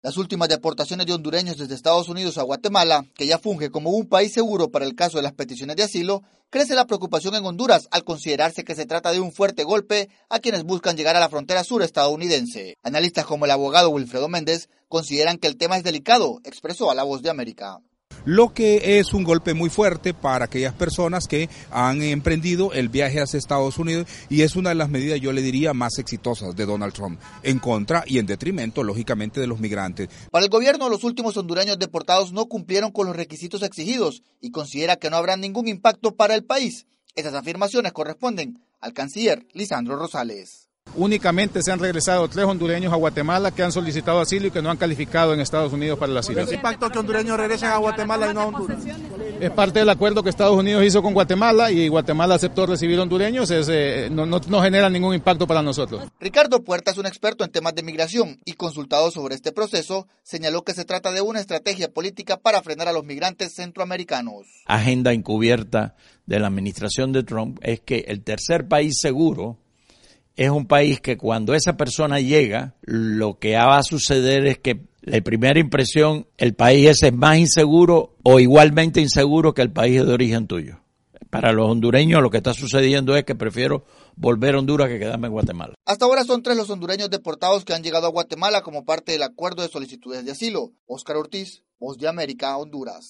Las últimas deportaciones de hondureños desde Estados Unidos a Guatemala, que ya funge como un país seguro para el caso de las peticiones de asilo, crece la preocupación en Honduras al considerarse que se trata de un fuerte golpe a quienes buscan llegar a la frontera sur estadounidense. Analistas como el abogado Wilfredo Méndez consideran que el tema es delicado, expresó a La Voz de América. Lo que es un golpe muy fuerte para aquellas personas que han emprendido el viaje hacia Estados Unidos y es una de las medidas, yo le diría, más exitosas de Donald Trump, en contra y en detrimento, lógicamente, de los migrantes. Para el gobierno, los últimos hondureños deportados no cumplieron con los requisitos exigidos y considera que no habrá ningún impacto para el país. Esas afirmaciones corresponden al canciller Lisandro Rosales. Únicamente se han regresado 3 hondureños a Guatemala que han solicitado asilo y que no han calificado en Estados Unidos para el asilo. ¿Es impacto que hondureños regresen a Guatemala y no a Honduras? Es parte del acuerdo que Estados Unidos hizo con Guatemala y Guatemala aceptó recibir hondureños, no genera ningún impacto para nosotros. Ricardo Puerta es un experto en temas de migración y consultado sobre este proceso, señaló que se trata de una estrategia política para frenar a los migrantes centroamericanos. Agenda encubierta de la administración de Trump es que el tercer país seguro es un país que cuando esa persona llega, lo que va a suceder es que la primera impresión, el país ese es más inseguro o igualmente inseguro que el país de origen tuyo. Para los hondureños lo que está sucediendo es que prefiero volver a Honduras que quedarme en Guatemala. Hasta ahora son 3 los hondureños deportados que han llegado a Guatemala como parte del acuerdo de solicitudes de asilo. Óscar Ortiz, Voz de América, Honduras.